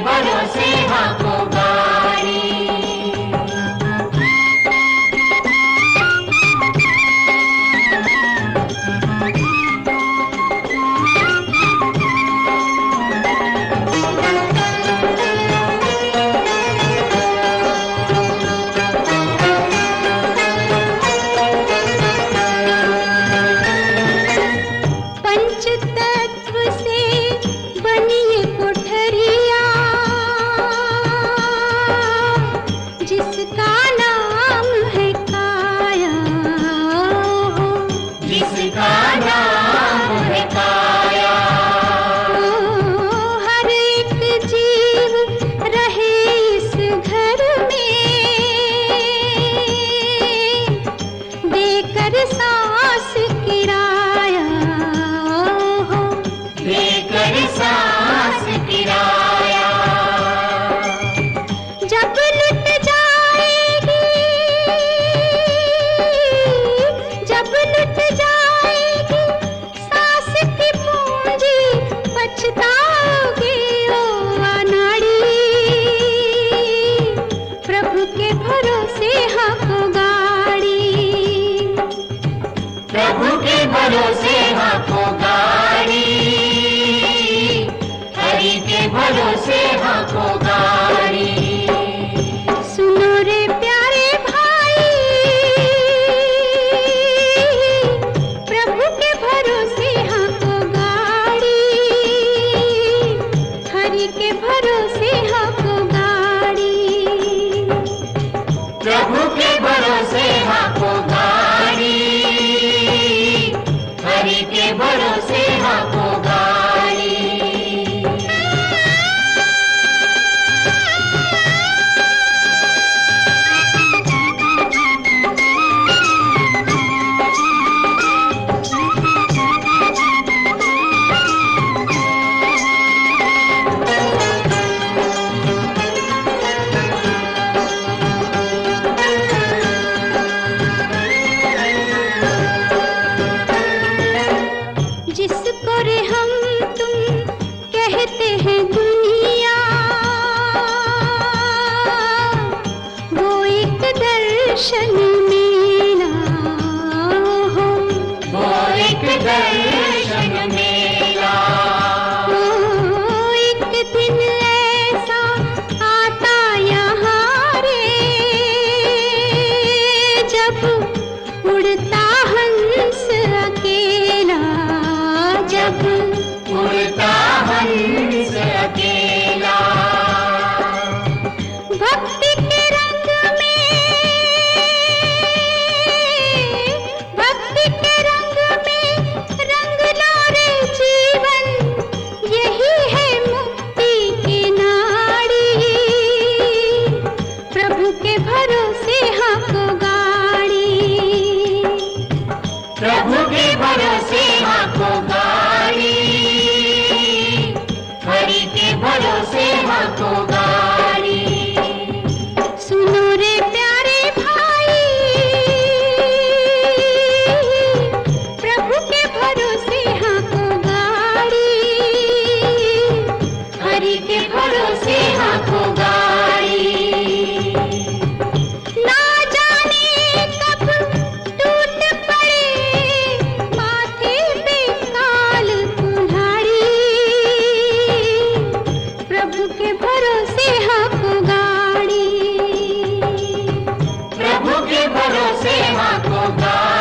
भरोसे हाँको गाड़ी। जिसका नाम है काया, जिसका नाम है काया, हर एक जीव रहे इस घर में, देकर सांस किराया, देकर सांस किराया। जब लुट जाएगी, जब लुट जाएगी सांस की पूंजी, पछताओगे ओ अनाड़ी। प्रभु के भरोसे हाँको गाड़ी, प्रभु के भरोसे हाँको गाड़ी, हरि के भरोसे हाँको गाड़ी। सुनो रे प्यारे भाई, प्रभु के भरोसे हाँको गाड़ी, हरि के भरोसे हाँको गाड़ी। प्रभु के भरोसे हाँको गाड़ी, हरि के भरोसे हाँको गाड़ी। जिसको रे हम तुम कहते हैं दुनिया, वो एक दर्शन मेरा हो, वो एक दर्शन मेरा, एक दिन ऐसा आता यहाँ रे, जब उड़ता हंस अकेला, जब उड़ता हंस अकेला। भक्ति के रंग में, भक्ति के रंग में रंग लो रे जीवन, यही है मुक्ति की नाड़ी। प्रभु के भरोसे हाँको गाड़ी, प्रभु के भरोसे हाँको गाड़ी, हरि के भरोसे हाँको गाड़ी। सुनो रे प्यारे भाई, प्रभु के भरोसे हाँको गाड़ी, हरि के भरोसे हाँको गाड़ी। ना जाने कब टूट पड़े माथे पे काल कुल्हाड़ी, प्रभु के भरोसे हाँको गाड़ी, प्रभु के भरोसे हाँको गाड़ी।